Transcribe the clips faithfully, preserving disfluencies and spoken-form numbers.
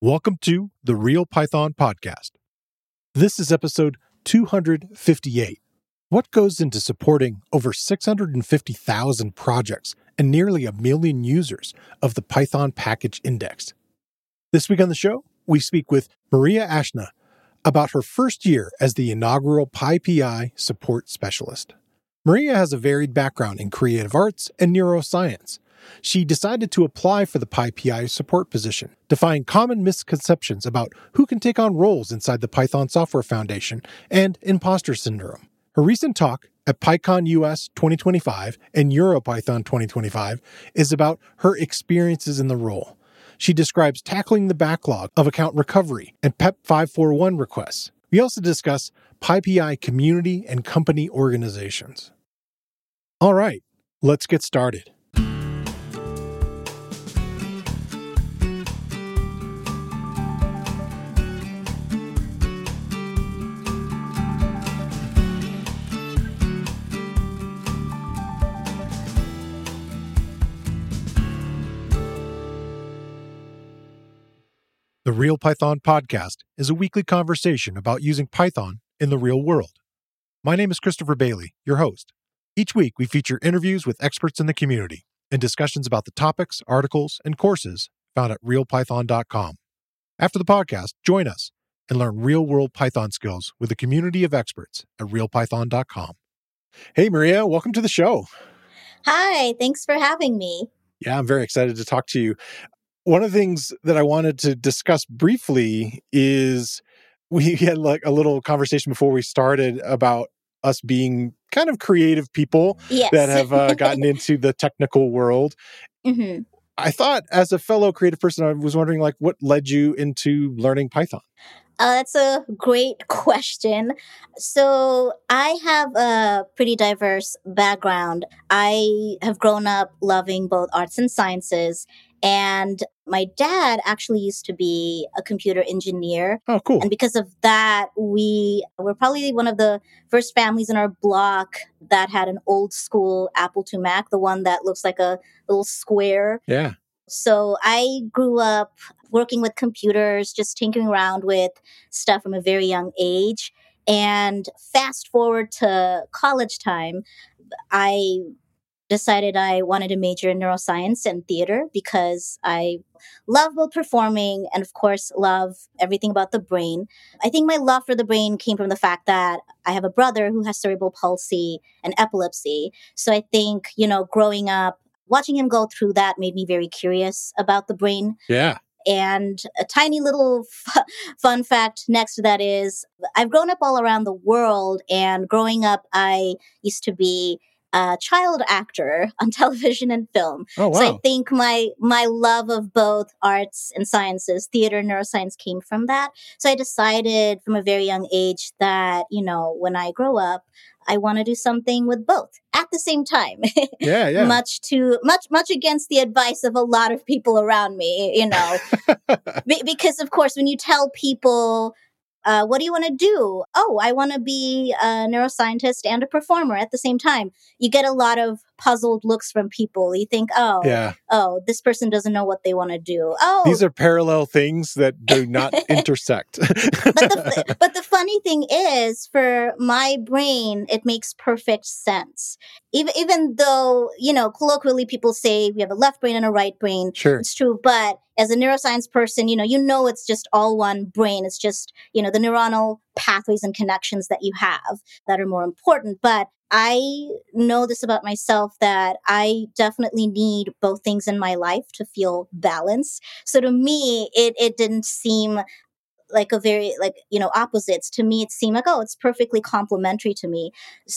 Welcome to the Real Python Podcast. This is episode two hundred fifty-eight. What goes into supporting over six hundred fifty thousand projects and nearly a million users of the Python Package Index? This week on the show, we speak with Maria Ashna about her first year as the inaugural PyPI support specialist. Maria has a varied background in creative arts and neuroscience. She decided to apply for the PyPI support position, defying common misconceptions about who can take on roles inside the Python Software Foundation and imposter syndrome. Her recent talk at PyCon U S twenty twenty-five and EuroPython twenty twenty-five is about her experiences in the role. She describes tackling the backlog of account recovery and P E P five forty-one requests. We also discuss PyPI community and company organizations. All right, let's get started. The Real Python Podcast is a weekly conversation about using Python in the real world. My name is Christopher Bailey, your host. Each week, we feature interviews with experts in the community and discussions about the topics, articles, and courses found at real python dot com. After the podcast, join us and learn real-world Python skills with a community of experts at real python dot com. Hey, Maria, welcome to the show. Hi, thanks for having me. Yeah, I'm very excited to talk to you. One of the things that I wanted to discuss briefly is we had like a little conversation before we started about us being kind of creative people yes. that have uh, gotten into the technical world. Mm-hmm. I thought as a fellow creative person, I was wondering like what led you into learning Python? Uh, that's a great question. So I have a pretty diverse background. I have grown up loving both arts and sciences. And my dad actually used to be a computer engineer. Oh, cool. And because of that, we were probably one of the first families in our block that had an old school Apple two Mac, the one that looks like a little square. Yeah. So I grew up working with computers, just tinkering around with stuff from a very young age. And fast forward to college time, I decided I wanted to major in neuroscience and theater because I love both performing and, of course, love everything about the brain. I think my love for the brain came from the fact that I have a brother who has cerebral palsy and epilepsy. So I think, you know, growing up, watching him go through that made me very curious about the brain. Yeah. And a tiny little f- fun fact next to that is I've grown up all around the world, and growing up, I used to be a child actor on television and film. Oh, wow. So I think my my love of both arts and sciences, theater and neuroscience, came from that. So I decided from a very young age that, you know, when I grow up, I want to do something with both at the same time. Yeah, yeah. much to much much against the advice of a lot of people around me, you know. Be- because of course, when you tell people, Uh, what do you want to do? Oh, I want to be a neuroscientist and a performer at the same time. You get a lot of puzzled looks from people. You think, oh, yeah. oh, this person doesn't know what they want to do. Oh, these are parallel things that do not intersect. but, the, but the funny thing is, for my brain, it makes perfect sense. Even even though, you know, colloquially people say we have a left brain and a right brain. Sure. It's true. But as a neuroscience person, you know, you know, it's just all one brain. It's just, you know, the neuronal pathways and connections that you have that are more important. But I know this about myself, that I definitely need both things in my life to feel balanced. So to me, it, it didn't seem like a very, like, you know, opposites. To me, it seemed like, oh, it's perfectly complementary to me.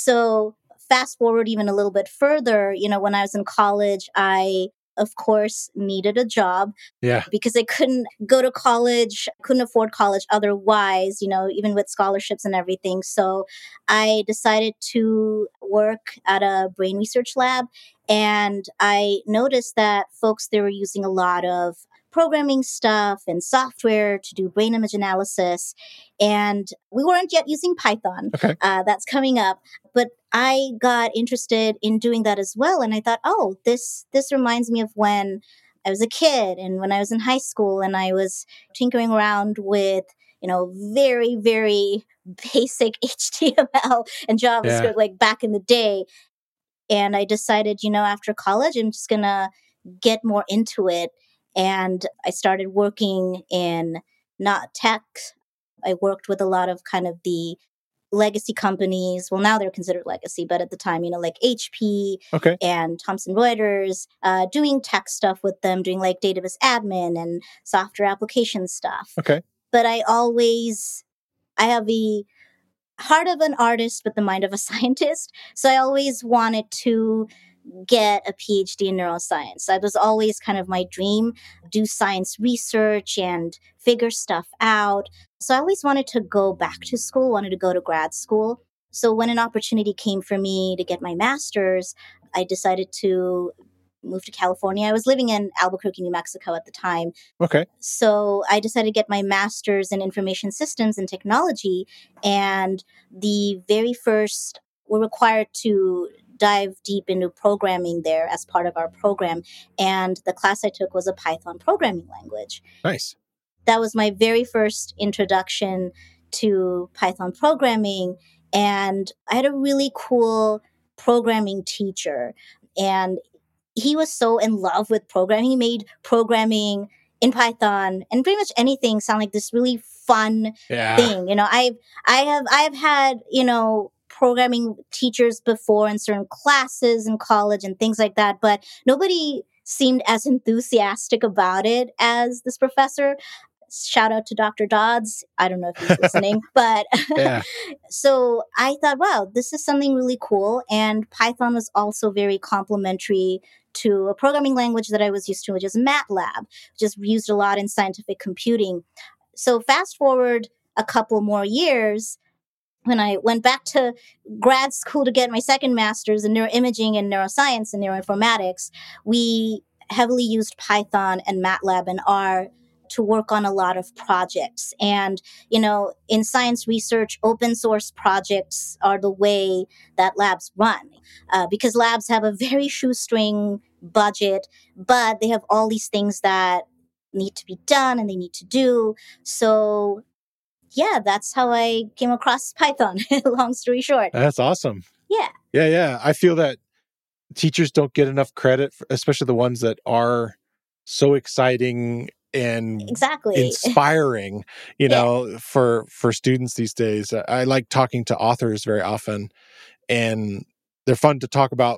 So fast forward even a little bit further, you know, when I was in college, I of course, needed a job. Yeah. Because I couldn't go to college, couldn't afford college otherwise, you know, even with scholarships and everything. So I decided to work at a brain research lab. And I noticed that folks, they were using a lot of programming stuff and software to do brain image analysis. And we weren't yet using Python. Okay. Uh, that's coming up. But I got interested in doing that as well. And I thought, oh, this this reminds me of when I was a kid and when I was in high school and I was tinkering around with, you know, very, very basic H T M L and Yeah. JavaScript like back in the day. And I decided, you know, after college, I'm just going to get more into it. And I started working in not tech. I worked with a lot of kind of the legacy companies. Well, now they're considered legacy, but at the time, you know, like H P Okay. and Thomson Reuters, uh, doing tech stuff with them, doing like database admin and software application stuff. Okay. But I always, I have the heart of an artist, but the mind of a scientist. So I always wanted to get a PhD in neuroscience. That was always kind of my dream, do science research and figure stuff out. So I always wanted to go back to school, wanted to go to grad school. So when an opportunity came for me to get my master's, I decided to move to California. I was living in Albuquerque, New Mexico at the time. Okay. So I decided to get my master's in information systems and technology. And the very first, we're required to dive deep into programming there as part of our program. And the class I took was a Python programming language. Nice. That was my very first introduction to Python programming. And I had a really cool programming teacher. And he was so in love with programming. He made programming in Python and pretty much anything sound like this really fun Yeah. thing. You know, I've I have I've had, you know, programming teachers before in certain classes in college and things like that, but nobody seemed as enthusiastic about it as this professor. Shout out to Doctor Dodds. I don't know if he's listening, but Yeah. so I thought, wow, this is something really cool. And Python was also very complementary to a programming language that I was used to, which is MATLAB, which is used a lot in scientific computing. So fast forward a couple more years, when I went back to grad school to get my second master's in neuroimaging and neuroscience and neuroinformatics, we heavily used Python and MATLAB and R to work on a lot of projects. And, you know, in science research, open source projects are the way that labs run uh, because labs have a very shoestring budget, but they have all these things that need to be done and they need to do. So yeah, that's how I came across Python. Long story short. That's awesome. Yeah. Yeah, yeah. I feel that teachers don't get enough credit, for, especially the ones that are so exciting and Exactly. inspiring, you Yeah. know, for for students these days. I, I like talking to authors very often, and they're fun to talk about,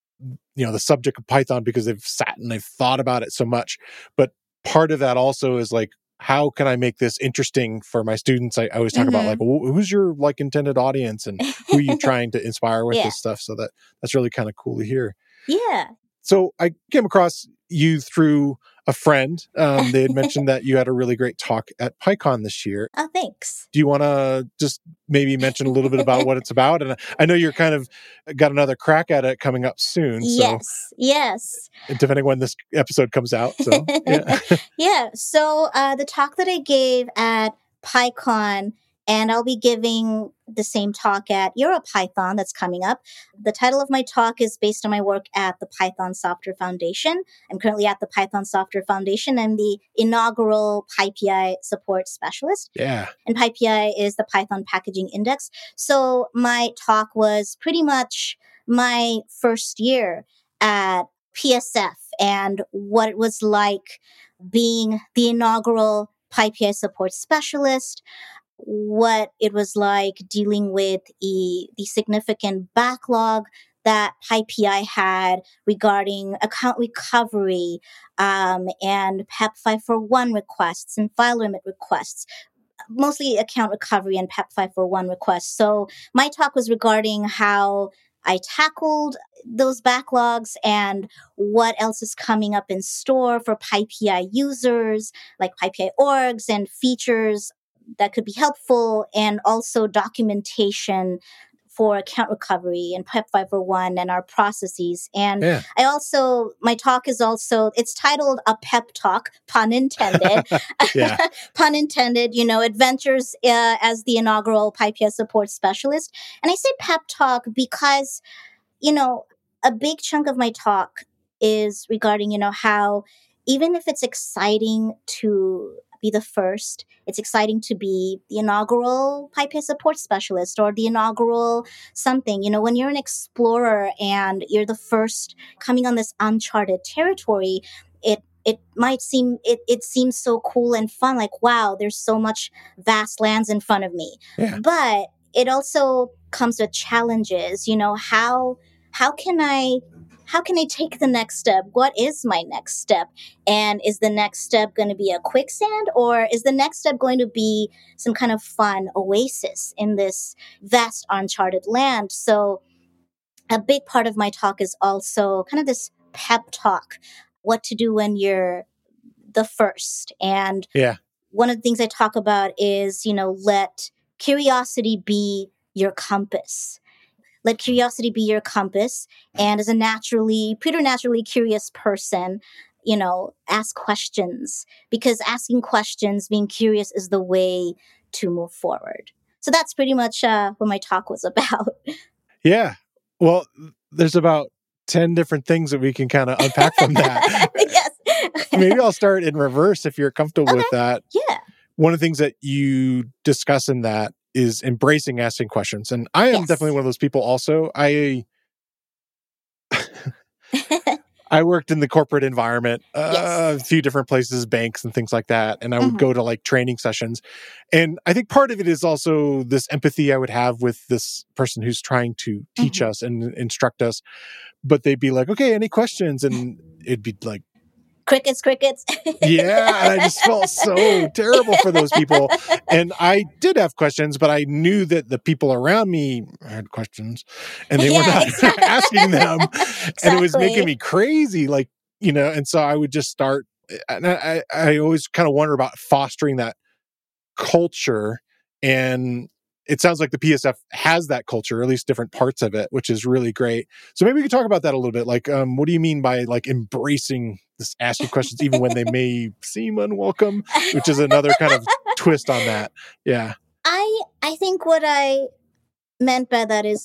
you know, the subject of Python because they've sat and they've thought about it so much. But part of that also is like, how can I make this interesting for my students? I, I always talk about like, Mhm. wh- who's your like intended audience and who are you trying to inspire with Yeah. this stuff? So that that's really kind of cool to hear. Yeah. So I came across you through a friend. Um, they had mentioned that you had a really great talk at PyCon this year. Oh, thanks. Do you want to just maybe mention a little bit about what it's about? And I know you're kind of got another crack at it coming up soon. So Yes. Yes. depending when this episode comes out. So yeah. Yeah. So uh, the talk that I gave at PyCon, and I'll be giving the same talk at EuroPython that's coming up. The title of my talk is based on my work at the Python Software Foundation. I'm currently at the Python Software Foundation. I'm the inaugural PyPI support specialist. Yeah. And PyPI is the Python Packaging Index. So my talk was pretty much my first year at P S F and what it was like being the inaugural PyPI support specialist, what it was like dealing with e, the significant backlog that PyPI had regarding account recovery um, and PEP five forty-one requests and file limit requests, mostly account recovery and PEP five forty-one requests. So my talk was regarding how I tackled those backlogs and what else is coming up in store for PyPI users, like PyPI orgs and features that could be helpful, and also documentation for account recovery and PEP five forty-one and our processes. And Yeah. I also, my talk is also, it's titled a pep talk, pun intended. Yeah. Pun intended, you know, adventures uh, as the inaugural PyPI support specialist. And I say pep talk because, you know, a big chunk of my talk is regarding, you know, how even if it's exciting to be the first, it's exciting to be the inaugural PyPay support specialist or the inaugural something. You know, when you're an explorer and you're the first coming on this uncharted territory, it it might seem it it seems so cool and fun, like, wow, there's so much vast lands in front of me. Yeah. But it also comes with challenges. You know, how how can I how can I take the next step? What is my next step? And is the next step going to be a quicksand, or is the next step going to be some kind of fun oasis in this vast uncharted land? So a big part of my talk is also kind of this pep talk, what to do when you're the first. And Yeah. one of the things I talk about is, you know, let curiosity be your compass. Let curiosity be your compass. And as a naturally, preternaturally curious person, you know, ask questions, because asking questions, being curious is the way to move forward. So that's pretty much uh, what my talk was about. Yeah. Well, there's about ten different things that we can kind of unpack from that. Yes. Maybe I'll start in reverse if you're comfortable Okay. with that. Yeah. One of the things that you discuss in that is embracing asking questions. And I am Yes. definitely one of those people also. I I worked in the corporate environment, uh, Yes. a few different places, banks and things like that. And I would Mhm. go to like training sessions. And I think part of it is also this empathy I would have with this person who's trying to teach Mhm. us and instruct us. But they'd be like, okay, any questions? And it'd be like, Crickets, crickets. yeah. And I just felt so terrible for those people. And I did have questions, but I knew that the people around me had questions and they were Yeah, not exactly. asking them. And it was making Exactly. me crazy. Like, you know, and so I would just start, and I, I always kind of wonder about fostering that culture. And it sounds like the P S F has that culture, or at least different parts of it, which is really great. So maybe we could talk about that a little bit. Like, um, what do you mean by like embracing this asking questions, even when they may seem unwelcome, which is another kind of twist on that. Yeah. I I think what I meant by that is,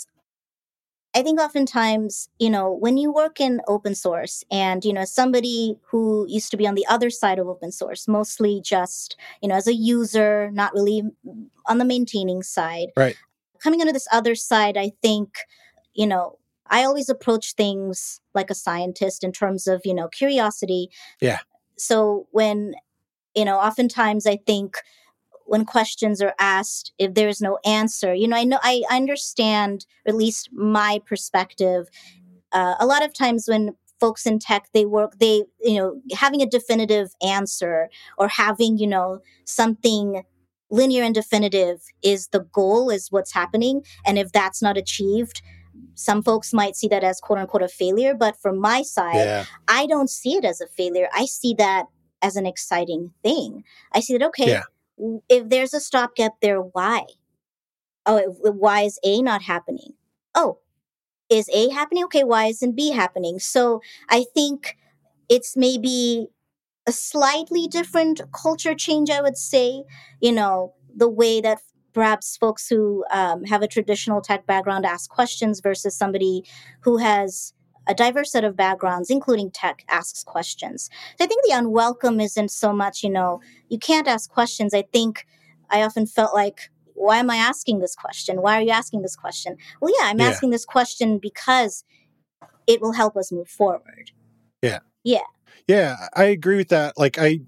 I think oftentimes, you know, when you work in open source and, you know, somebody who used to be on the other side of open source, mostly just, you know, as a user, not really on the maintaining side, Right. coming onto this other side, I think, you know, I always approach things like a scientist in terms of, you know, curiosity. Yeah. So when, you know, oftentimes I think when questions are asked, if there's no answer, you know, I know I understand, or at least my perspective. Uh, a lot of times when folks in tech, they work, they, you know, having a definitive answer or having, you know, something linear and definitive is the goal, is what's happening. And if that's not achieved, some folks might see that as quote unquote a failure. But from my side, Yeah. I don't see it as a failure. I see that as an exciting thing. I see that, okay, Yeah. w- if there's a stopgap there, why? Oh, it- why is A not happening? Oh, is A happening? Okay, why isn't B happening? So I think it's maybe a slightly different culture change, I would say. You know, the way that perhaps folks who um, have a traditional tech background ask questions versus somebody who has a diverse set of backgrounds, including tech, asks questions. So I think the unwelcome isn't so much, you know, you can't ask questions. I think I often felt like, why am I asking this question? Why are you asking this question? Well, yeah, I'm Yeah. asking this question because it will help us move forward. Yeah. Yeah. Yeah. I agree with that. Like, I,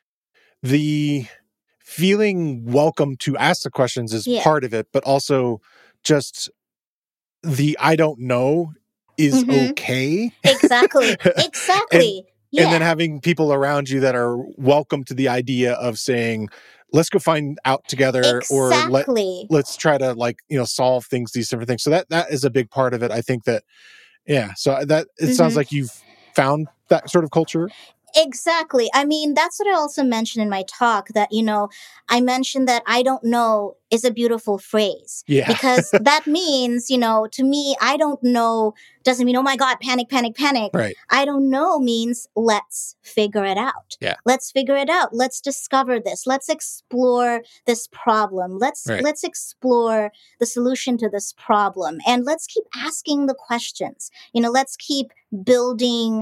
the feeling welcome to ask the questions is Yeah. part of it, but also just the I don't know is Mhm. okay. Exactly. and Exactly. and then Yeah. having people around you that are welcome to the idea of saying, let's go find out together, or let Exactly. let's try to, like, you know, solve things, these different things. So that that is a big part of it. I think that, yeah. So that it sounds Mhm. like you've found that sort of culture. Exactly. I mean, that's what I also mentioned in my talk, that, you know, I mentioned that I don't know is a beautiful phrase, Yeah. because that means, you know, to me, I don't know doesn't mean, oh my God, panic, panic, panic. Right. I don't know means let's figure it out. Yeah. Let's figure it out. Let's discover this. Let's explore this problem. Let's, Right. let's explore the solution to this problem. And let's keep asking the questions. You know, let's keep building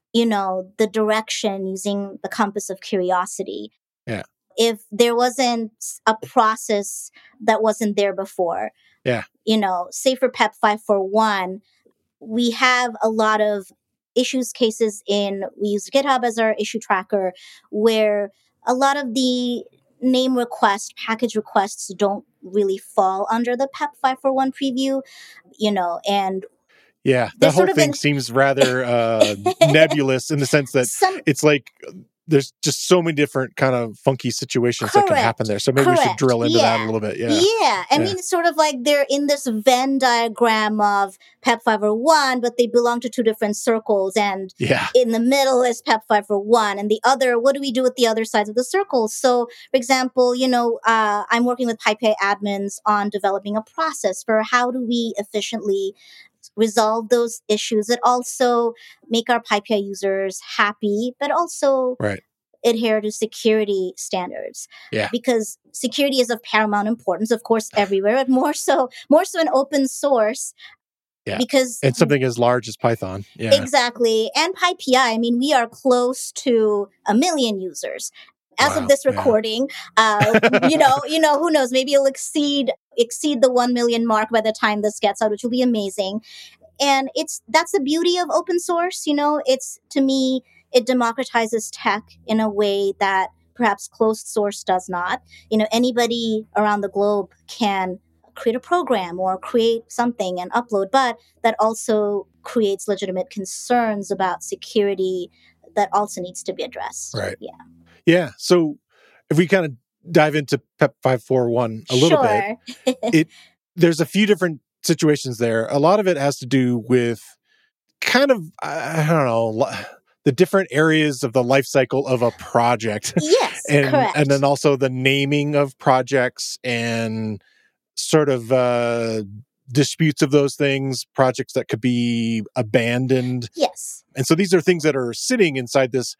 you know, the direction using the compass of curiosity. Yeah. If there wasn't a process that wasn't there before, Yeah. you know, say for PEP five four one, we have a lot of issues cases in, we use GitHub as our issue tracker, where a lot of the name requests, package requests don't really fall under the PEP five four one preview, you know, and Yeah, that there's whole sort of thing an seems rather uh, nebulous in the sense that some it's like uh, there's just so many different kind of funky situations that can happen correct, there. So maybe we should correct, drill into that a yeah. little bit. Yeah. Yeah, I Yeah. mean, it's sort of like they're in this Venn diagram of PEP five oh one, but they belong to two different circles. And Yeah. in the middle is PEP five oh one. And the other, what do we do with the other sides of the circles? So, for example, you know, uh, I'm working with PyPI admins on developing a process for how do we efficiently resolve those issues that also make our PyPI users happy, but also Right. adhere to security standards. Yeah. Because security is of paramount importance, of course, everywhere, but more so, more so in open source. Yeah. Because And something as large as Python. Yeah. exactly. And PyPI, I mean, we are close to a million users. As Wow. of this Yeah. recording, uh, you know, you know, who knows? Maybe it'll exceed exceed the one million mark by the time this gets out, which will be amazing. And it's that's the beauty of open source. You know, it's to me, it democratizes tech in a way that perhaps closed source does not. You know, anybody around the globe can create a program or create something and upload, but that also creates legitimate concerns about security that also needs to be addressed. Right. Yeah. Yeah. So if we kind of dive into PEP five four one a little Sure. bit, it there's a few different situations there. A lot of it has to do with kind of, I don't know, the different areas of the life cycle of a project. Yes, and correct. and then also the naming of projects and sort of uh, disputes of those things, projects that could be abandoned. Yes. And so these are things that are sitting inside this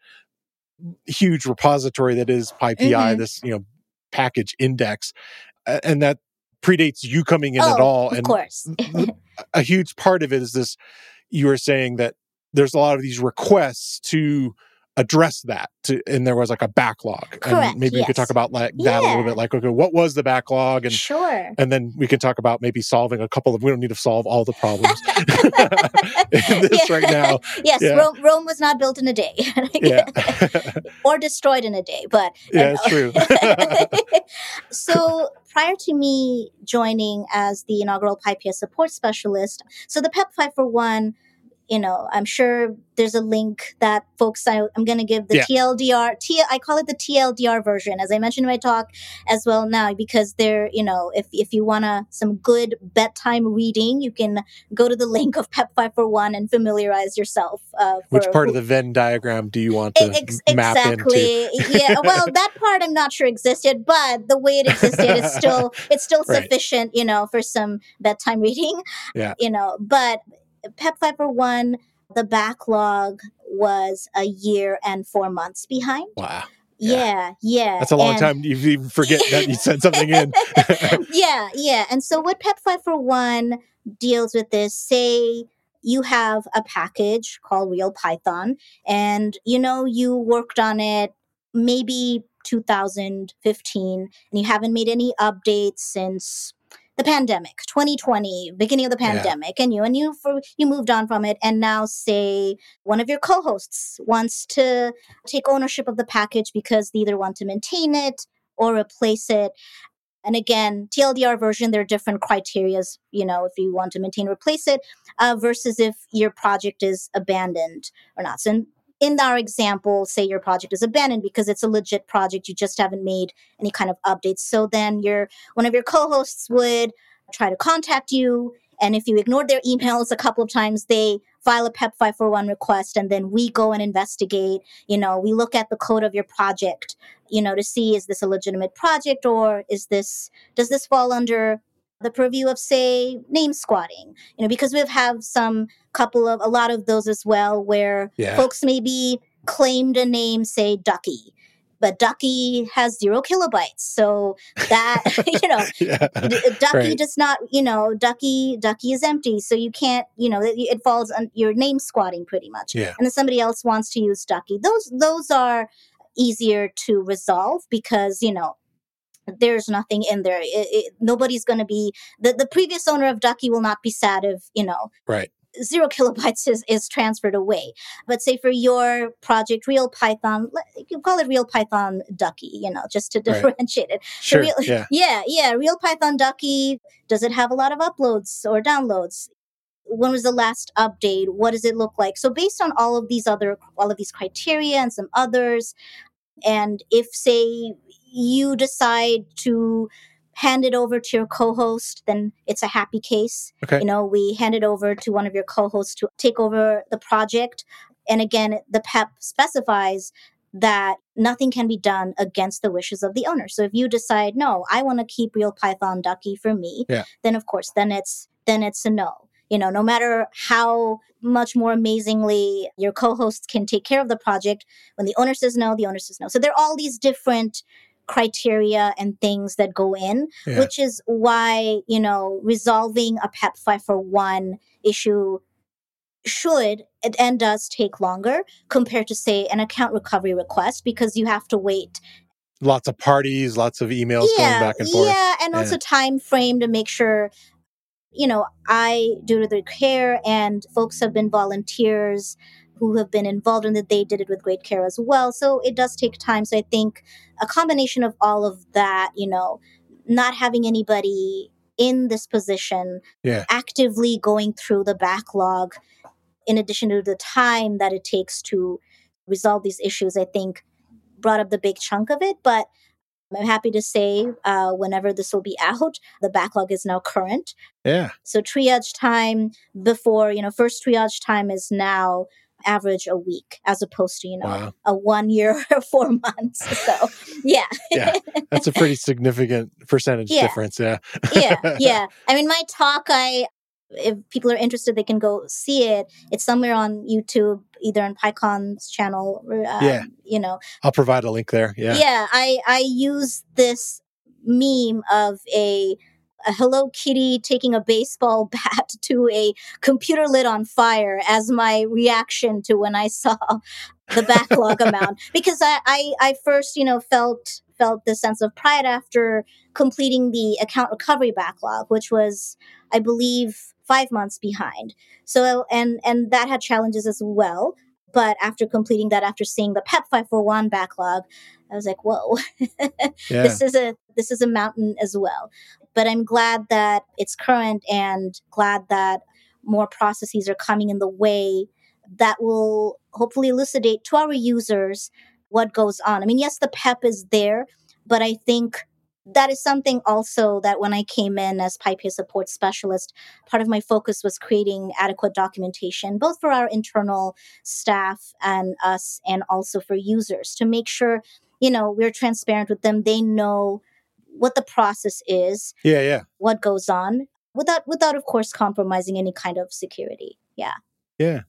huge repository that is PyPI, Mhm. this, you know, package index, a- and that predates you coming in Oh, at all. of And course. a huge part of it is this, you were saying that there's a lot of these requests to address that to, and there was like a backlog. Correct, And maybe we could talk yes. about like that a little Yeah. bit, like, okay, what was the backlog? And Sure. and then we can talk about maybe solving a couple of, we don't need to solve all the problems in this Yeah. right now. Yes, Yeah. Rome, Rome was not built in a day. Yeah. Or destroyed in a day, but Yeah, it's true. So prior to me joining as the inaugural PyPI support specialist, so the PEP five four one, you know, I'm sure there's a link that folks, I, I'm going to give the Yeah. T L D R, T, I call it the T L D R version, as I mentioned in my talk as well now, because they're, you know, if, if you want to some good bedtime reading, you can go to the link of PEP five four one and familiarize yourself. Uh, for Which part who, of the Venn diagram do you want to Ex- map exactly. into? Yeah. Well, that part I'm not sure existed, but the way it existed is still it's still Right. sufficient, you know, for some bedtime reading. Yeah. You know, but PEP five four one, the backlog was a year and four months behind. Wow. Yeah. Yeah, yeah. That's a long and- time. You even forget that you said something in. yeah, yeah. And so what PEP five four one deals with is, say you have a package called Real Python, and you know you worked on it maybe two thousand fifteen, and you haven't made any updates since the pandemic, twenty twenty, beginning of the Yeah. pandemic, and you and you for you moved on from it, and now say one of your co-hosts wants to take ownership of the package because they either want to maintain it or replace it. And again, T L D R version, there are different criterias, you know, if you want to maintain or replace it, uh, versus if your project is abandoned or not. So in, in our example, say your project is abandoned because it's a legit project, you just haven't made any kind of updates. So then your one of your co-hosts would try to contact you. And if you ignored their emails a couple of times, they file a PEP five four one request, and then we go and investigate. You know, we look at the code of your project, you know, to see, is this a legitimate project, or is this, does this fall under the purview of, say, name squatting? You know, because we've have some couple of, a lot of those as well, where Yeah. folks maybe claimed a name, say, Ducky. but Ducky has zero kilobytes. So that, you know, yeah. D- Ducky Right. does not, you know, Ducky, Ducky is empty. So you can't, you know, it, it falls on your name squatting pretty much. Yeah. And then somebody else wants to use Ducky. Those, those are easier to resolve because, you know, there's nothing in there. It, it, nobody's going to be, the, the previous owner of Ducky will not be sad if, you know, Right. zero kilobytes is, is transferred away. But say for your project, Real Python, you can call it Real Python Ducky, you know, just to Right. differentiate it. So Sure. real, Yeah. yeah, yeah. Real Python Ducky, does it have a lot of uploads or downloads? When was the last update? What does it look like? So based on all of these other, all of these criteria and some others, and if, say, you decide to hand it over to your co-host, then it's a happy case. Okay. You know, we hand it over to one of your co-hosts to take over the project. And again, the P E P specifies that nothing can be done against the wishes of the owner. So if you decide, no, I want to keep Real Python Ducky for me, Yeah. then of course, then it's then it's a no. You know, no matter how much more amazingly your co-hosts can take care of the project, when the owner says no, the owner says no. So there are all these different criteria and things that go in, Yeah. which is why, you know, resolving a P E P five for one issue should and does take longer compared to, say, an account recovery request, because you have to wait. Lots of parties, lots of emails going Yeah, back and forth. yeah, and also time frame to make sure, you know, I do the care, and folks have been volunteers who have been involved in it. They did it with great care as well. So it does take time. So I think a combination of all of that, you know, not having anybody in this position Yeah. actively going through the backlog, in addition to the time that it takes to resolve these issues, I think brought up the big chunk of it. But I'm happy to say uh, whenever this will be out, the backlog is now current. Yeah. So triage time before, you know, first triage time is now average a week as opposed to, you know, Wow. a one year or four months. So, yeah. Yeah. That's a pretty significant percentage Yeah. difference. Yeah. yeah. Yeah. I mean, my talk, I, if people are interested, they can go see it. It's somewhere on YouTube, either on PyCon's channel, or, um, Yeah. you know. I'll provide a link there. Yeah. Yeah. I, I use this meme of a, a Hello Kitty taking a baseball bat to a computer lit on fire as my reaction to when I saw the backlog amount. Because I, I, I first, you know, felt felt this sense of pride after completing the account recovery backlog, which was, I believe, five months behind. So, and and that had challenges as well. But after completing that, after seeing the P E P five four one backlog, I was like, whoa, Yeah. this is a this is a mountain as well. But I'm glad that it's current, and glad that more processes are coming in the way that will hopefully elucidate to our users what goes on. I mean, yes, the P E P is there, but I think that is something also that when I came in as PyPay support specialist, part of my focus was creating adequate documentation, both for our internal staff and us, and also for users, to make sure, you know, we're transparent with them. They know what the process is, Yeah. Yeah. what goes on, without, without, of course, compromising any kind of security. Yeah. Yeah.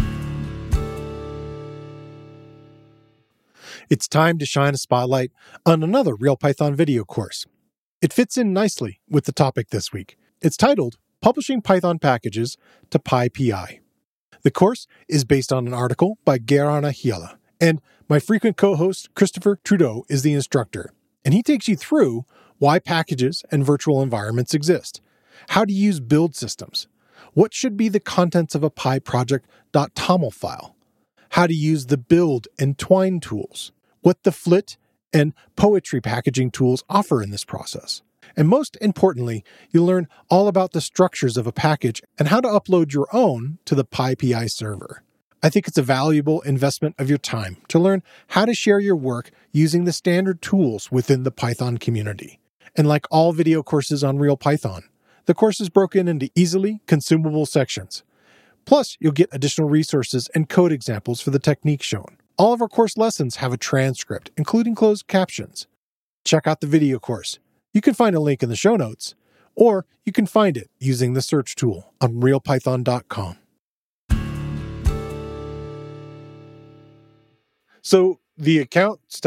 It's time to shine a spotlight on another Real Python video course. It fits in nicely with the topic this week. It's titled Publishing Python Packages to PyPI. The course is based on an article by Gerhana Hiela, and my frequent co-host Christopher Trudeau is the instructor, and he takes you through why packages and virtual environments exist, how to use build systems, what should be the contents of a pyproject.toml file, how to use the build and twine tools, what the Flit and Poetry packaging tools offer in this process. And most importantly, you'll learn all about the structures of a package and how to upload your own to the PyPI server. I think it's a valuable investment of your time to learn how to share your work using the standard tools within the Python community. And like all video courses on Real Python, the course is broken into easily consumable sections. Plus, you'll get additional resources and code examples for the techniques shown. All of our course lessons have a transcript, including closed captions. Check out the video course. You can find a link in the show notes, or you can find it using the search tool on real python dot com. So the account stuff,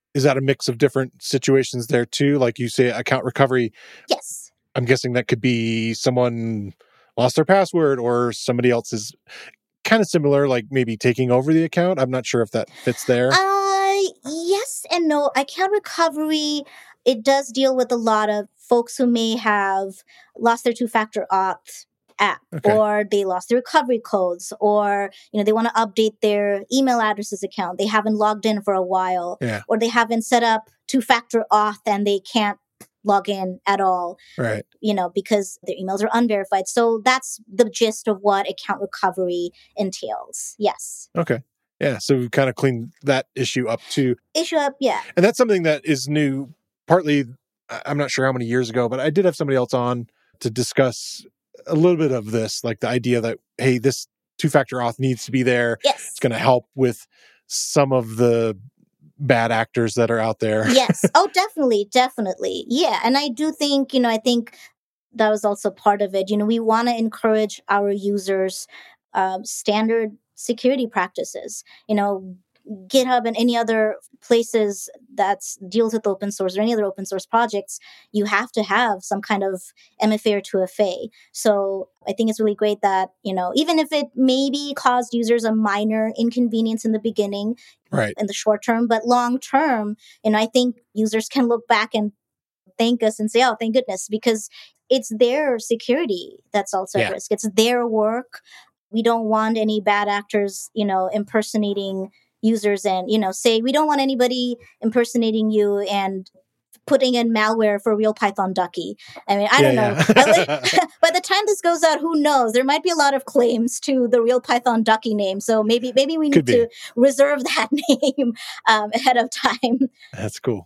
is that a mix of different situations there too? Like you say, account recovery. Yes. I'm guessing that could be someone lost their password or somebody else is kind of similar, like maybe taking over the account. I'm not sure if that fits there. Uh, yes and no. Account recovery, it does deal with a lot of folks who may have lost their two-factor auth app, Okay. or they lost their recovery codes, or you know they want to update their email addresses account. They haven't logged in for a while, Yeah. or they haven't set up two-factor auth and they can't log in at all, Right. you know, because their emails are unverified. So that's the gist of what account recovery entails. Yes. Okay. Yeah. So we kind of cleaned that issue up too. Issue up, yeah. And that's something that is new, partly, I- I'm not sure how many years ago, but I did have somebody else on to discuss a little bit of this, like the idea that, hey, this two-factor auth needs to be there. Yes. It's going to help with some of the bad actors that are out there. Yes. Oh, definitely. Definitely. Yeah. And I do think, you know, I think that was also part of it. You know, we want to encourage our users um, standard security practices. You know, GitHub and any other places that deals with open source or any other open source projects, you have to have some kind of M F A or two F A. So I think it's really great that, you know, even if it maybe caused users a minor inconvenience in the beginning, Right. in the short term, but long term, you know, I think users can look back and thank us and say, oh, thank goodness, because it's their security that's also Yeah. at risk. It's their work. We don't want any bad actors, you know, impersonating users and, you know, say, we don't want anybody impersonating you and putting in malware for real Python Ducky. I mean, I Yeah, don't know. yeah. By the time this goes out, who knows? There might be a lot of claims to the real Python Ducky name. So maybe maybe we Could need to be. reserve that name um, ahead of time. That's cool.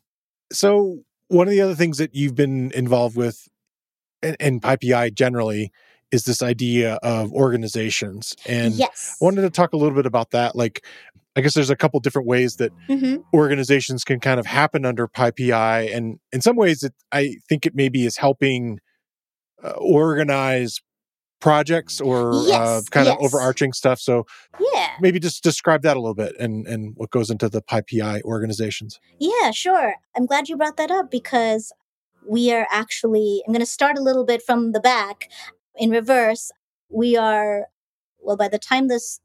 So one of the other things that you've been involved with in, in PyPI generally is this idea of organizations. And Yes. I wanted to talk a little bit about that. Like, I guess there's a couple different ways that Mm-hmm. organizations can kind of happen under PyPI. And in some ways, it, I think it maybe is helping uh, organize projects or Yes, uh, kind yes. of overarching stuff. So Yeah. maybe just describe that a little bit and, and what goes into the PyPI organizations. Yeah, sure. I'm glad you brought that up because we are actually, I'm going to start a little bit from the back in reverse. We are, well, by the time this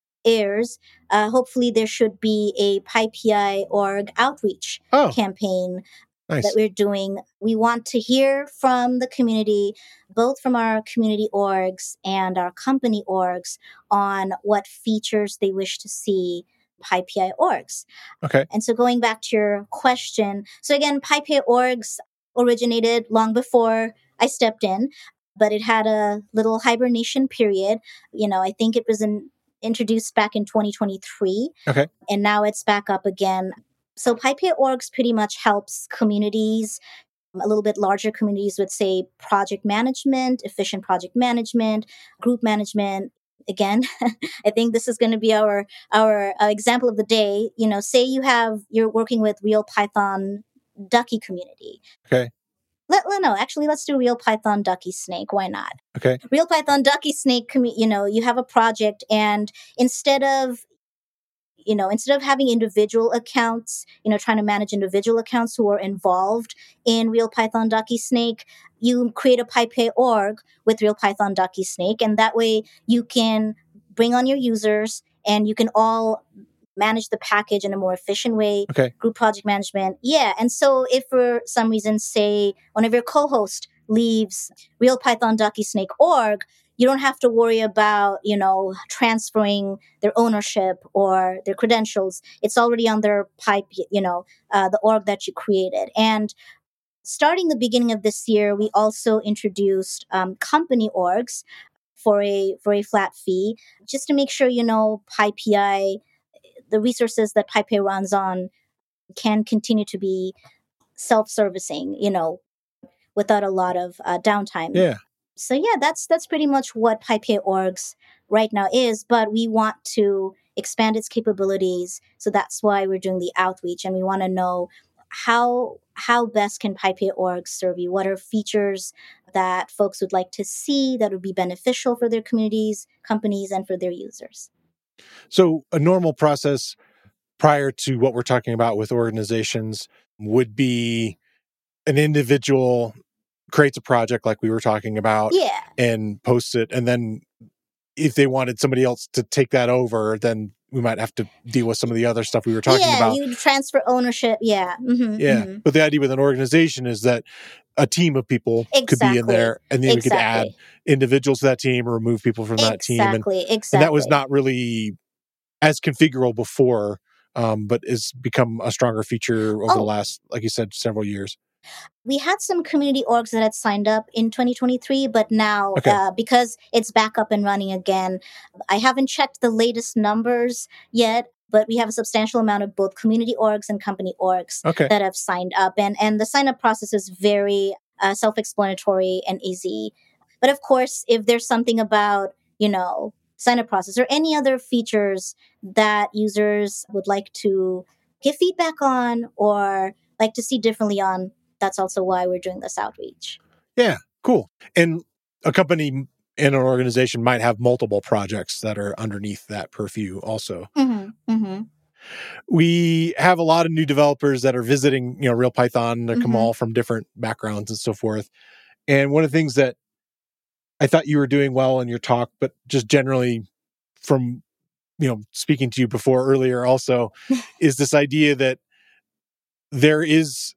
airs, uh, hopefully there should be a PyPI org outreach Oh, campaign nice. that we're doing. We want to hear from the community, both from our community orgs and our company orgs, on what features they wish to see PyPI orgs. Okay. And so going back to your question, so again, PyPI orgs originated long before I stepped in, but it had a little hibernation period. You know, I think it was in, introduced back in twenty twenty-three, Okay. and now it's back up again. So PyPI orgs pretty much helps communities, a little bit larger communities would say project management, efficient project management, group management. Again, I think this is going to be our our uh, example of the day. You know, say you have you're working with real Python Ducky community. Okay. Let, let no, actually, let's do real Python Ducky Snake. Why not? Okay. Real Python Ducky Snake. commu- You know, you have a project, and instead of you know, instead of having individual accounts, you know, trying to manage individual accounts who are involved in Real Python Ducky Snake, you create a PyPI org with Real Python Ducky Snake, and that way you can bring on your users and you can all manage the package in a more efficient way. Okay. Group project management. Yeah. And so if for some reason, say one of your co-hosts leaves Real Python Ducky Snake org, you don't have to worry about, you know, transferring their ownership or their credentials. It's already on their pipe, you know, uh, the org that you created. And starting the beginning of this year, we also introduced um, company orgs for a for a flat fee, just to make sure, you know, PyPI, the resources that PyPI runs on can continue to be self-servicing, you know, without a lot of uh, downtime. Yeah. So yeah, that's that's pretty much what PyPI orgs right now is, but we want to expand its capabilities. So that's why we're doing the outreach, and we want to know how how best can PyPI orgs serve you? What are features that folks would like to see that would be beneficial for their communities, companies, and for their users? So a normal process prior to what we're talking about with organizations would be an individual creates a project like we were talking about Yeah. and posts it. And then if they wanted somebody else to take that over, then we might have to deal with some of the other stuff we were talking yeah, about. you transfer ownership. Yeah. Mm-hmm, Yeah. mm-hmm. But the idea with an organization is that a team of people could be in Exactly. there, and then we could add Exactly. individuals to that team or remove people from that team. And, Exactly. and that was Exactly. not really as configurable before, um, but has become a stronger feature over the Oh, last, like you said, several years. we had some community orgs that had signed up in twenty twenty-three, but now Okay. uh, because it's back up and running again, I haven't checked the latest numbers yet, but we have a substantial amount of both community orgs and company orgs Okay. that have signed up. And, and the sign up process is very uh, self explanatory and easy. But of course, if there's something about, you know, sign up process or any other features that users would like to give feedback on or like to see differently on, that's also why we're doing this outreach. Yeah, cool. And a company and an organization might have multiple projects that are underneath that purview also. Mm-hmm, mm-hmm. We have a lot of new developers that are visiting, you know, Real Python. They come Mm-hmm. all from different backgrounds and so forth. And one of the things that I thought you were doing well in your talk, but just generally from, you know, speaking to you before earlier also, is this idea that there is,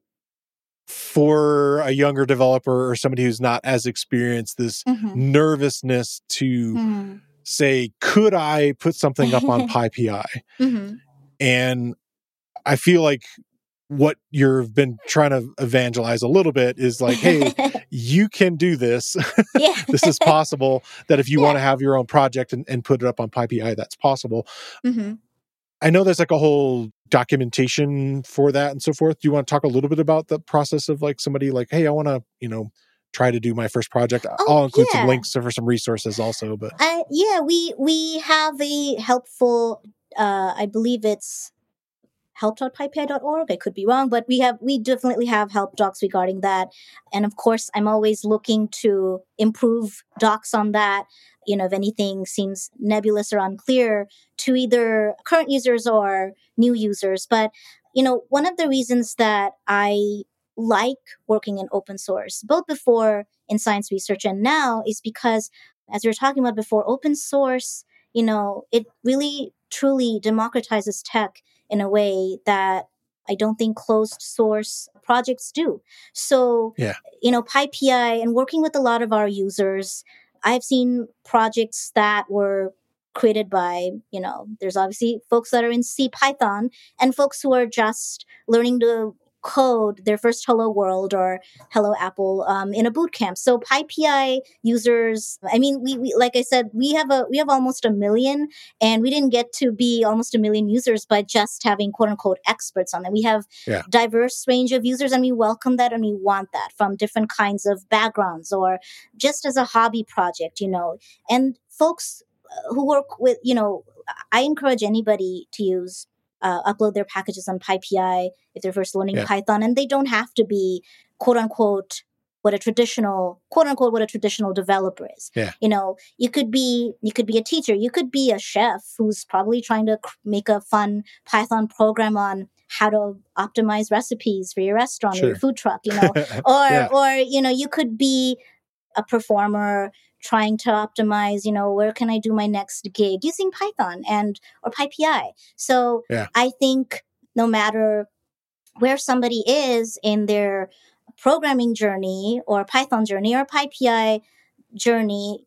for a younger developer or somebody who's not as experienced, this Mm-hmm. nervousness to Mm-hmm. say, could I put something up on PyPI? Mm-hmm. And I feel like what you've been trying to evangelize a little bit is like, hey, you can do this. Yeah. This is possible, that if you Yeah. want to have your own project and, and put it up on PyPI, that's possible. Mm-hmm. I know there's like a whole documentation for that and so forth. Do you want to talk a little bit about the process of like somebody like, hey, I want to, you know, try to do my first project? Oh, I'll include some yeah. links for some resources also, but I, yeah, we we have a helpful, uh, I believe it's help dot pypi dot org. I could be wrong, but we have we definitely have help docs regarding that. And of course, I'm always looking to improve docs on that. You know, if anything seems nebulous or unclear to either current users or new users. But you know, one of the reasons that I like working in open source, both before in science research and now, is because, as we were talking about before, open source, you know, it really truly democratizes tech in a way that I don't think closed source projects do. So, yeah. you know, PyPI and working with a lot of our users, I've seen projects that were created by, you know, there's obviously folks that are in C Python and folks who are just learning to code their first Hello World or Hello Apple um, in a boot camp. So PyPI users, I mean, we, we like I said, we have a we have almost a million, and we didn't get to be almost a million users by just having quote unquote experts on it. We have Yeah. diverse range of users, and we welcome that and we want that from different kinds of backgrounds or just as a hobby project, you know. And folks uh, who work with, you know, I encourage anybody to use uh, upload their packages on PyPI if they're first learning Yeah. Python, and they don't have to be quote unquote what a traditional quote unquote what a traditional developer is. Yeah. You know, you could be you could be a teacher, you could be a chef who's probably trying to cr- make a fun Python program on how to optimize recipes for your restaurant or your Sure. food truck, you know. or Yeah. or you know, you could be a performer trying to optimize, you know, where can I do my next gig using Python and or PyPI. So Yeah. I think no matter where somebody is in their programming journey or Python journey or PyPI journey,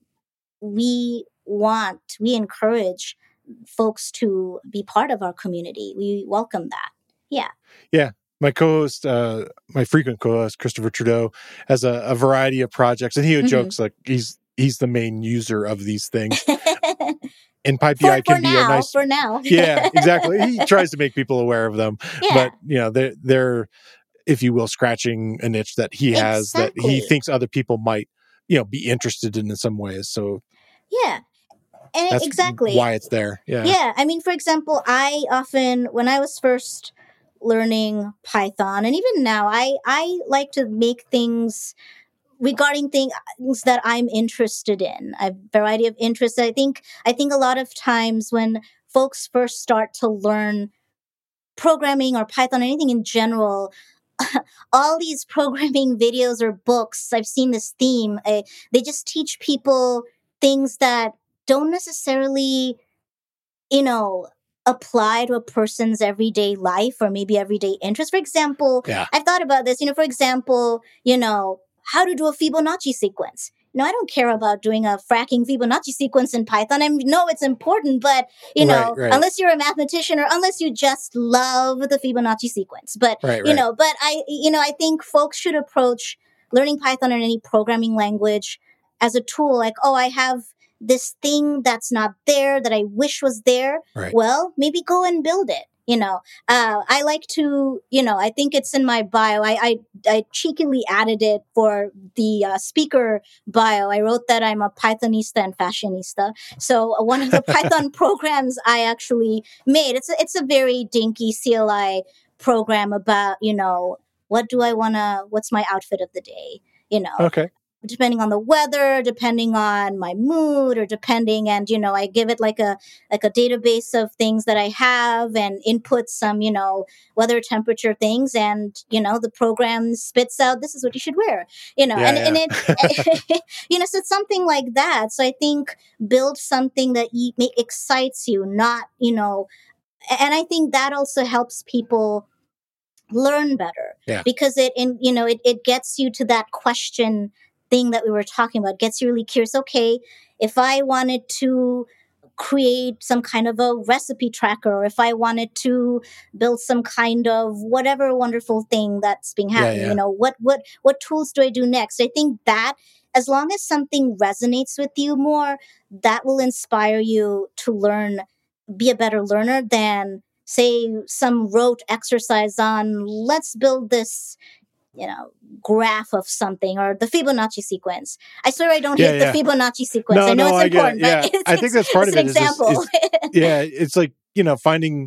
we want, we encourage folks to be part of our community. We welcome that. Yeah. Yeah. My co-host, uh, my frequent co-host, Christopher Trudeau, has a, a variety of projects, and he Mhm. jokes like he's he's the main user of these things. And for, PyPI for can be a now, nice, for now. yeah, exactly. He tries to make people aware of them, Yeah. but you know, they're they're, if you will, scratching a niche that he has that he Exactly. thinks other people might, you know, be interested in in some ways. So Yeah. And that's exactly. why it's there. Yeah. Yeah. I mean, for example, I often, when I was first learning Python, and even now, I, I like to make things regarding things that I'm interested in. I have a variety of interests. I think, I think a lot of times when folks first start to learn programming or Python, anything in general, all these programming videos or books, I've seen this theme. Uh, they just teach people things that don't necessarily, you know, apply to a person's everyday life or maybe everyday interest. For example, Yeah. I've thought about this, you know, for example, you know, how to do a Fibonacci sequence. You know, I don't care about doing a fracking Fibonacci sequence in Python. I know it's important, but, you know, Right, right. unless you're a mathematician or unless you just love the Fibonacci sequence. But, Right, you right. know, but I, you know, I think folks should approach learning Python or any programming language as a tool. Like, oh, I have this thing that's not there that I wish was there. Right. Well, maybe go and build it. You know, uh, I like to, you know, I think it's in my bio. I, I, I cheekily added it for the uh, speaker bio. I wrote that I'm a Pythonista and fashionista. So uh, one of the Python programs I actually made, it's a, it's a very dinky C L I program about, you know, what do I want to, what's my outfit of the day, you know. Okay. Depending on the weather, depending on my mood, or depending, and you know, I give it like a like a database of things that I have, and input some, you know, weather, temperature things, and you know, the program spits out, this is what you should wear, you know, Yeah, and and yeah. it, you know, so it's something like that. So I think build something that you, make excites you, not, you know, and I think that also helps people learn better Yeah. because it, in you know, it, it gets you to that question thing that we were talking about, gets you really curious. Okay, if I wanted to create some kind of a recipe tracker, or if I wanted to build some kind of whatever wonderful thing that's being Yeah, happening, yeah. you know, what what what tools do I do next? I think that as long as something resonates with you more, that will inspire you to learn, be a better learner than say some rote exercise on let's build this, you know, graph of something, or the Fibonacci sequence. I swear I don't Yeah, hate the yeah. Fibonacci sequence. No, I know no, it's I get it. important, but Yeah. it's, I think it's, that's part it's of an it is just, example. is, yeah, it's like, you know, finding,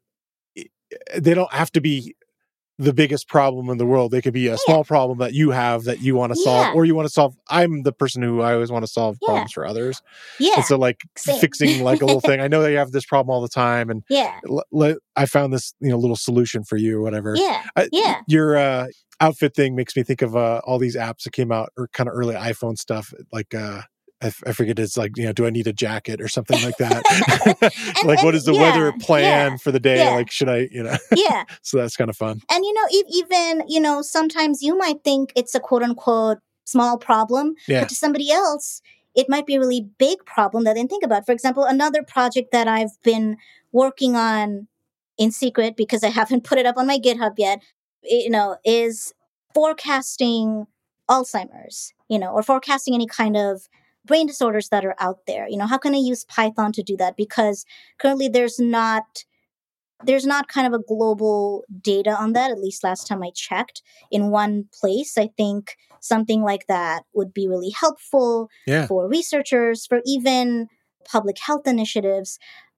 they don't have to be the biggest problem in the world. They could be a Yeah. small problem that you have that you want to solve, Yeah. or you want to solve. I'm the person who I always want to solve Yeah. problems for others. Yeah. And so like Same. fixing like a little thing, I know that you have this problem all the time, and Yeah. l- l- I found this, you know, little solution for you or whatever. Yeah. I, Yeah. Your uh, outfit thing makes me think of uh, all these apps that came out, or kind of early iPhone stuff. Like, uh, I, f- I forget, it's like, you know, do I need a jacket or something like that? And- Like, and- what is the yeah, weather plan yeah, for the day? yeah. Like, should I, you know? Yeah. So that's kind of fun. And, you know, e- even, you know, sometimes you might think it's a quote unquote small problem, Yeah. but to somebody else, it might be a really big problem that they didn't think about. For example, another project that I've been working on in secret because I haven't put it up on my GitHub yet, you know, is forecasting Alzheimer's, you know, or forecasting any kind of brain disorders that are out there. You know, how can I use Python to do that? Because currently there's not there's not kind of a global data on that, at least last time I checked, in one place. I think something like that would be really helpful Yeah. for researchers, for even public health initiatives.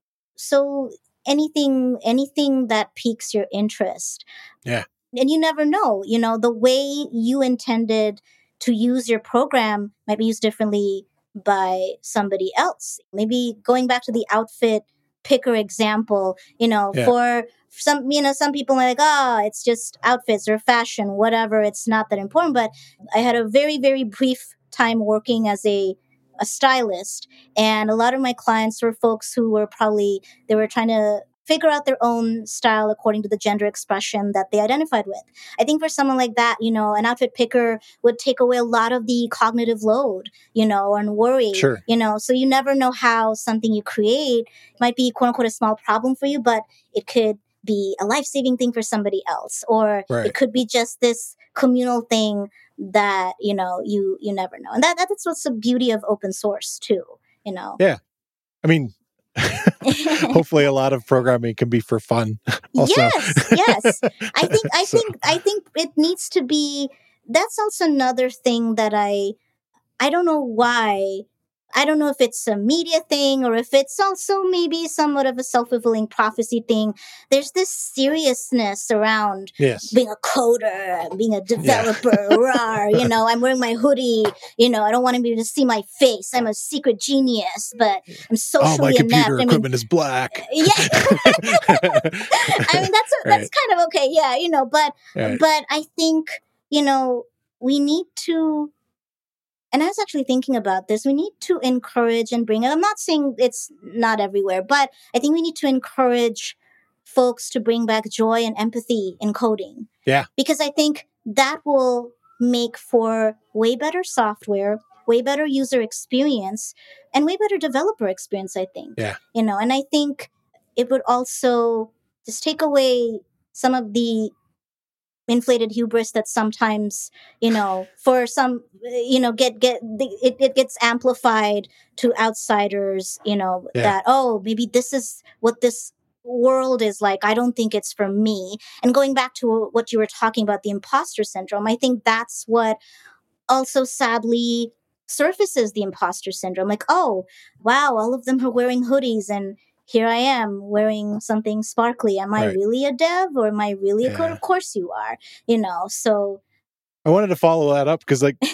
So anything anything that piques your interest. Yeah. And you never know, you know, the way you intended to use your program might be used differently by somebody else. Maybe going back to the outfit picker example, you know, Yeah. for some, you know, some people are like, oh, it's just outfits or fashion, whatever. It's not that important. But I had a very, very brief time working as a a stylist, and a lot of my clients were folks who were probably, they were trying to figure out their own style according to the gender expression that they identified with. I think for someone like that, you know, an outfit picker would take away a lot of the cognitive load, you know, and worry, Sure. you know, so you never know how something you create might be quote unquote a small problem for you, but it could be a life-saving thing for somebody else, or Right. it could be just this communal thing that, you know, you you never know. And that that's what's the beauty of open source too, you know. Yeah. I mean, hopefully a lot of programming can be for fun also. Yes, yes. I think I So- think I think it needs to be, that's also another thing that I I don't know why I don't know if it's a media thing or if it's also maybe somewhat of a self-fulfilling prophecy thing. There's this seriousness around Yes. being a coder, being a developer, Yeah. rawr, you know, I'm wearing my hoodie, you know, I don't want anybody to see my face. I'm a secret genius, but I'm Oh, my socially computer inept. I equipment mean, is black. yeah. I mean, that's a, that's Right. kind of okay. Yeah, you know, but Right. but I think, you know, we need to, and I was actually thinking about this. We need to encourage and bring it. I'm not saying it's not everywhere, but I think we need to encourage folks to bring back joy and empathy in coding. Yeah. Because I think that will make for way better software, way better user experience, and way better developer experience, I think. Yeah. You know, and I think it would also just take away some of the inflated hubris that sometimes, you know, for some, you know, get get the- it, it gets amplified to outsiders, you know, Yeah. that, oh, maybe this is what this world is like. I don't think it's for me. And going back to what you were talking about, the imposter syndrome, I think that's what also sadly surfaces the imposter syndrome. Like, oh, wow, all of them are wearing hoodies and here I am wearing something sparkly. Am I Right. really a dev or am I really a coder? Yeah. Of course you are, you know, so. I wanted to follow that up because, like,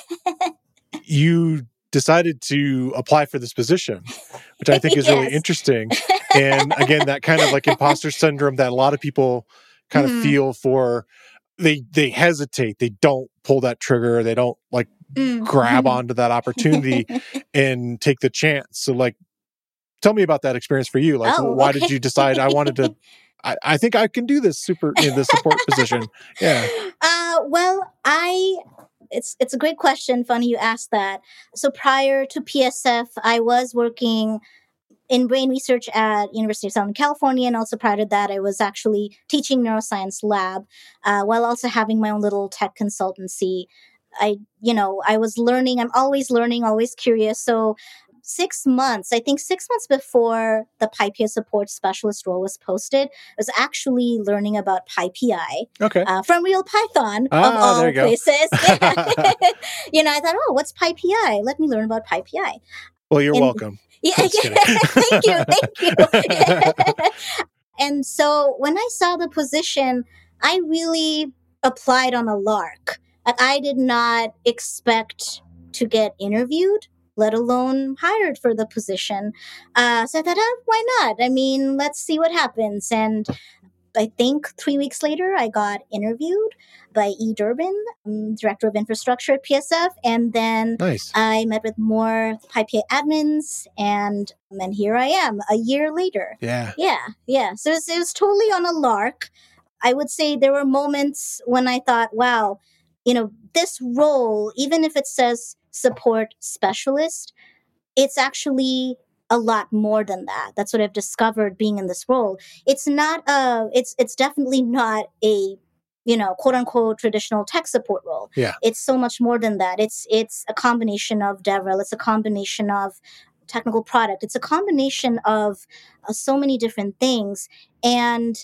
you decided to apply for this position, which I think is really Yes. interesting. And again, that kind of like imposter syndrome that a lot of people kind of Mhm. feel for, they they hesitate, they don't pull that trigger, they don't like Mm. grab onto that opportunity and take the chance. So, like, tell me about that experience for you. Like, Oh, why okay. did you decide I wanted to? I, I think I can do this super in the support position. Yeah. Uh, well, I it's it's a great question. Funny you asked that. So prior to P S F, I was working in brain research at University of Southern California, and also prior to that, I was actually teaching neuroscience lab uh, while also having my own little tech consultancy. I, you know, I was learning. I'm always learning, always curious. So six months, I think six months before the PyPI support specialist role was posted, I was actually learning about PyPI Okay. uh, from Real Python Ah, of there all you go. places. Yeah. You know, I thought, oh, what's PyPI? Let me learn about PyPI. Well, you're And- welcome. Yeah, I'm just yeah. kidding. Thank you, thank you. And so when I saw the position, I really applied on a lark. Like, I did not expect to get interviewed, let alone hired for the position. Uh, so I thought, oh, why not? I mean, let's see what happens. And I think three weeks later, I got interviewed by E. Durbin, um, Director of Infrastructure at P S F. And then Nice. I met with more PyPI admins, and, and here I am a year later. Yeah. Yeah, yeah. So it was, it was totally on a lark. I would say there were moments when I thought, wow, you know, this role, even if it says support specialist, it's actually a lot more than that. That's what I've discovered being in this role. It's not a, it's, it's definitely not a, you know, quote unquote traditional tech support role. Yeah. It's so much more than that. It's, it's a combination of DevRel. It's a combination of technical product. It's a combination of uh, so many different things. And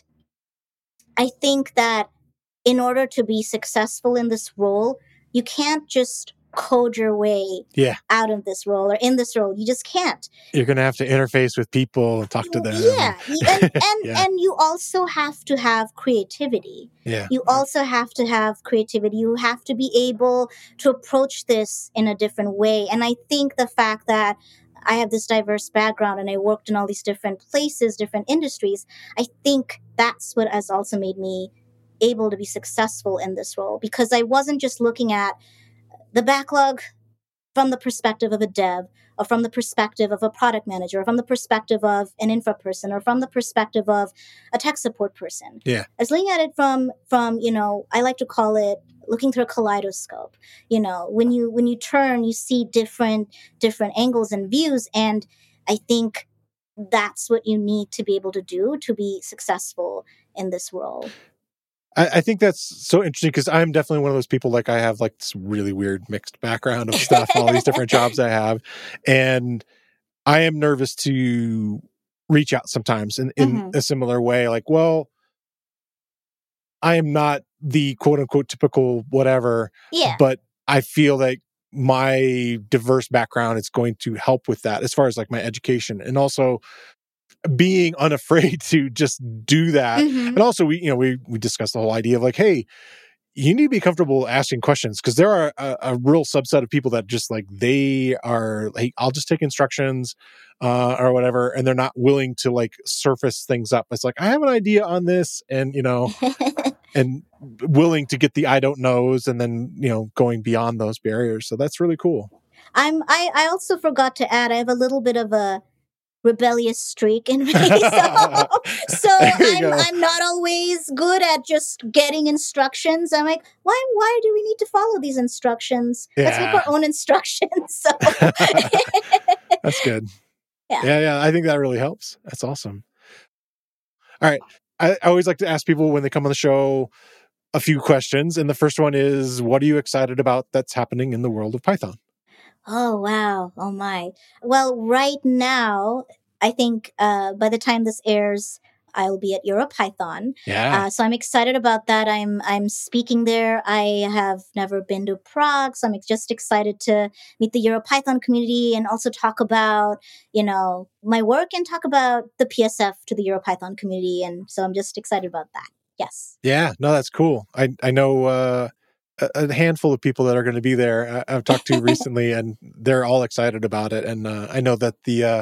I think that in order to be successful in this role, you can't just code your way Yeah. out of this role or in this role. You just can't. You're going to have to interface with people and talk to them. Yeah. And and, Yeah. and you also have to have creativity. Yeah. You also have to have creativity. You have to be able to approach this in a different way. And I think the fact that I have this diverse background and I worked in all these different places, different industries, I think that's what has also made me able to be successful in this role, because I wasn't just looking at the backlog from the perspective of a dev, or from the perspective of a product manager, or from the perspective of an infra person, or from the perspective of a tech support person. Yeah. I was looking at it from, from, you know, I like to call it looking through a kaleidoscope. You know, when you, when you turn, you see different, different angles and views. And I think that's what you need to be able to do to be successful in this role. I, I think that's so interesting because I'm definitely one of those people, like, I have like this really weird mixed background of stuff, all these different jobs I have. And I am nervous to reach out sometimes in, in Mhm. a similar way. Like, well, I am not the quote unquote typical whatever, Yeah. but I feel like my diverse background is going to help with that as far as like my education, and also being unafraid to just do that. Mhm. And also we, you know, we, we discussed the whole idea of like, hey, you need to be comfortable asking questions, because there are a, a real subset of people that just like, they are like, I'll just take instructions uh, or whatever. And they're not willing to like surface things up. It's like, I have an idea on this, and, you know, and willing to get the I don't knows, and then, you know, going beyond those barriers. So that's really cool. I'm I, I also forgot to add, I have a little bit of a rebellious streak in me. So, so I'm go. I'm not always good at just getting instructions. I'm like, why why do we need to follow these instructions? Let's make Yeah. our own instructions. So That's good. Yeah. yeah, yeah. I think that really helps. That's awesome. All right. I, I always like to ask people when they come on the show a few questions. And the first one is, what are you excited about that's happening in the world of Python? Oh, wow. Oh, my. Well, right now, I think uh, by the time this airs, I'll be at EuroPython. Yeah. Uh, so I'm excited about that. I'm I'm speaking there. I have never been to Prague, so I'm just excited to meet the EuroPython community and also talk about, you know, my work and talk about the P S F to the EuroPython community. And so I'm just excited about that. Yes. Yeah. No, that's cool. I, I know uh, a, a handful of people that are going to be there. I, I've talked to recently, and they're all excited about it. And uh, I know that the... Uh,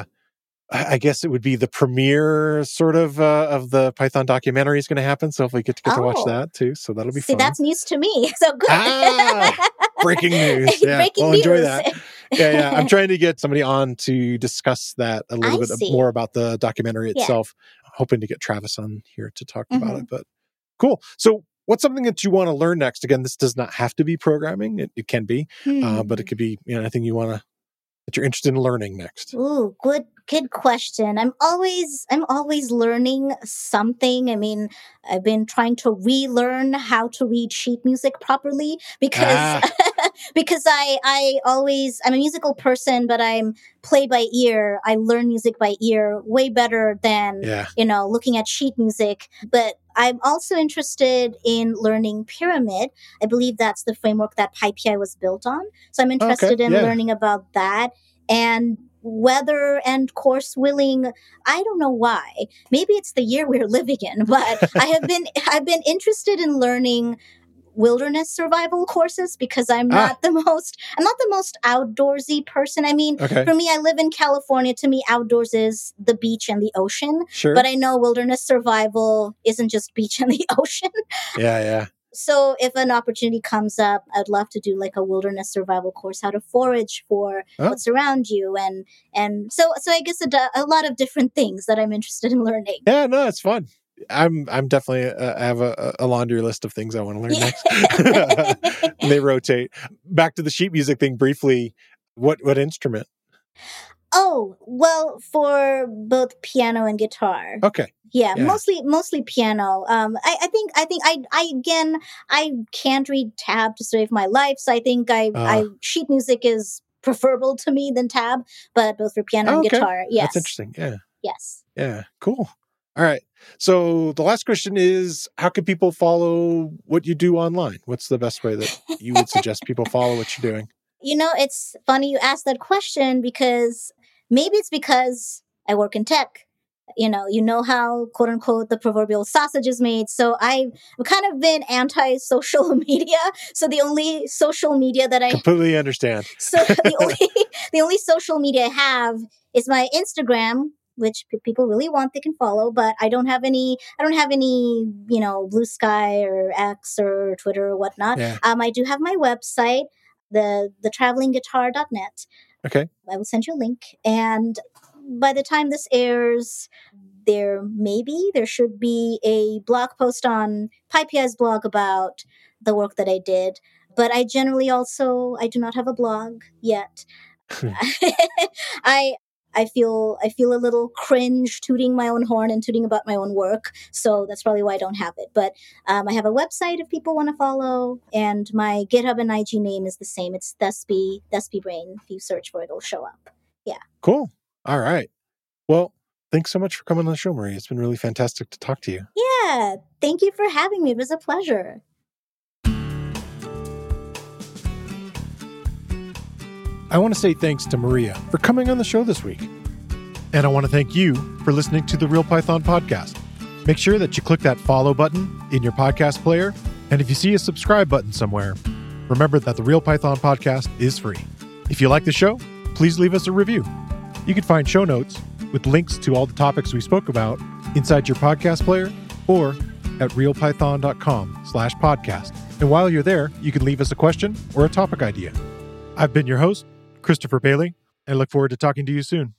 I guess it would be the premiere sort of uh, of the Python documentary is going to happen. So if we get to get to watch Oh. that too, so that'll be See, fun. that's news to me. So good. Ah, breaking news. Yeah, Breaking we'll news. enjoy that. Yeah, yeah. I'm trying to get somebody on to discuss that a little I bit see. more about the documentary Yeah. itself. Hoping to get Travis on here to talk about Mhm. it. But cool. So what's something that you want to learn next? Again, this does not have to be programming. It, it can be, uh, but it Hmm. could be, you know, anything you want to, that you're interested in learning next. Ooh, good, good question. I'm always, I'm always learning something. I mean, I've been trying to relearn how to read sheet music properly because, Ah. because I, I always, I'm a musical person, but I'm play by ear. I learn music by ear way better than, Yeah. you know, looking at sheet music. But I'm also interested in learning Pyramid. I believe that's the framework that PyPI was built on. So I'm interested in yeah. learning about that. And weather and course willing, I don't know why. Maybe it's the year we're living in, but I have been I've been interested in learning wilderness survival courses because I'm not Ah. the most I'm not the most outdoorsy person. I mean, Okay. for me, I live in California. To me, outdoors is the beach and the ocean. Sure. But I know wilderness survival isn't just beach and the ocean. yeah, yeah. So if an opportunity comes up, I'd love to do like a wilderness survival course, how to forage for Oh. what's around you. And, and so, so I guess a, d- a lot of different things that I'm interested in learning. Yeah, no, it's fun. I'm I'm definitely uh, I have a, a laundry list of things I want to learn Yeah. next. They rotate. Back to the sheet music thing briefly. What what instrument? Oh, well, for both piano and guitar. Okay. Yeah, Yeah. mostly mostly piano. Um, I, I think I think I I again I can't read tab to save my life, so I think I Uh. I sheet music is preferable to me than tab, but both for piano Oh, and okay. guitar. Yes, That's interesting. Yeah. yes. Yeah. Cool. All right. So the last question is, how can people follow what you do online? What's the best way that you would suggest people follow what you're doing? You know, it's funny you asked that question because maybe it's because I work in tech. You know, you know how quote unquote the proverbial sausage is made. So I've kind of been anti-social media. So the only social media that I Completely understand. so the only the only social media I have is my Instagram, which p- people really want, they can follow, but I don't have any I don't have any, you know, Blue Sky or X or Twitter or whatnot. Yeah. Um, I do have my website, the the traveling guitar dot net. Okay. I will send you a link. And by the time this airs, there maybe there should be a blog post on PyPI's blog about the work that I did. But I generally also I do not have a blog yet. I I feel I feel a little cringe tooting my own horn and tooting about my own work, so that's probably why I don't have it. But um, I have a website if people want to follow, and my GitHub and I G name is the same. It's Thespy Thespy Brain. If you search for it, it'll show up. Yeah. Cool. All right. Well, thanks so much for coming on the show, Marie. It's been really fantastic to talk to you. Yeah. Thank you for having me. It was a pleasure. I want to say thanks to Maria for coming on the show this week. And I want to thank you for listening to the Real Python Podcast. Make sure that you click that follow button in your podcast player. And if you see a subscribe button somewhere, remember that the Real Python Podcast is free. If you like the show, please leave us a review. You can find show notes with links to all the topics we spoke about inside your podcast player or at realpython.com slash podcast. And while you're there, you can leave us a question or a topic idea. I've been your host, Christopher Bailey, and I look forward to talking to you soon.